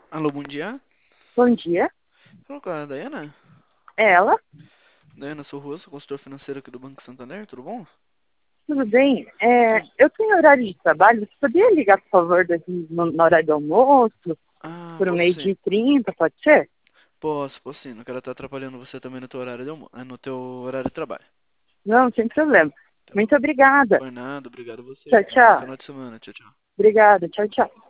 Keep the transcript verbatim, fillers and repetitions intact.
Alô, bom dia. Bom dia. Fala com a Dayana? É ela? Dayana, sou o Rua, sou consultor financeiro aqui do Banco Santander, tudo bom? Tudo bem? É, Tudo. eu tenho horário de trabalho. Você poderia ligar, por favor, daqui no, na hora do almoço, Ah, por posso sim. meio-dia e trinta, pode ser? Posso, posso sim. Não quero estar atrapalhando você também no teu horário de almo... eh, no teu horário de trabalho. Não, sem problema. Tá bom? Muito obrigada. Foi nada, obrigado a você. Tchau, Um bom tchau. final de semana. Tchau, tchau. Obrigada. Tchau, tchau.